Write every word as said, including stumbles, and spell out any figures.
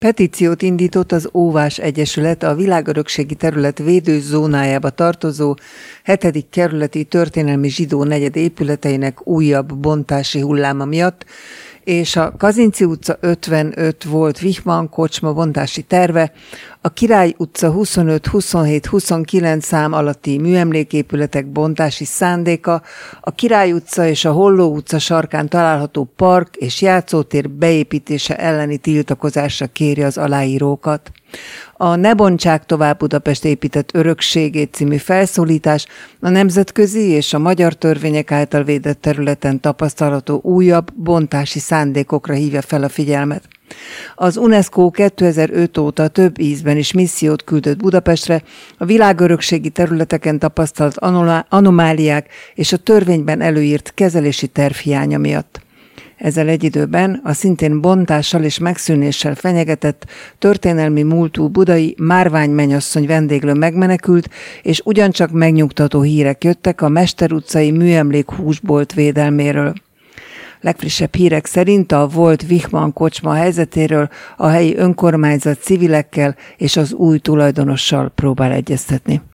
Petíciót indított az Óvás Egyesület a világörökségi terület védőzónájába tartozó hetedik kerületi történelmi zsidó negyed épületeinek újabb bontási hulláma miatt, és a Kazinczy utca ötvenöt volt Wichmann kocsma bontási terve, a Király utca huszonöt, huszonhét, huszonkilenc szám alatti műemléképületek bontási szándéka, a Király utca és a Holló utca sarkán található park és játszótér beépítése elleni tiltakozásra kéri az aláírókat. A Ne bontsák tovább Budapest épített örökségét című felszólítás a nemzetközi és a magyar törvények által védett területen tapasztalható újabb bontási szándékokra hívja fel a figyelmet. Az UNESCO kétezer-öt óta több ízben is missziót küldött Budapestre a világörökségi területeken tapasztalt anomáliák és a törvényben előírt kezelési terv hiánya miatt. Ezzel egy időben a szintén bontással és megszűnéssel fenyegetett történelmi múltú budai Márvány mennyasszony vendéglő megmenekült, és ugyancsak megnyugtató hírek jöttek a Mester utcai műemlék húsbolt védelméről. Legfrissebb hírek szerint a volt Wichmann kocsma helyzetéről a helyi önkormányzat civilekkel és az új tulajdonossal próbál egyeztetni.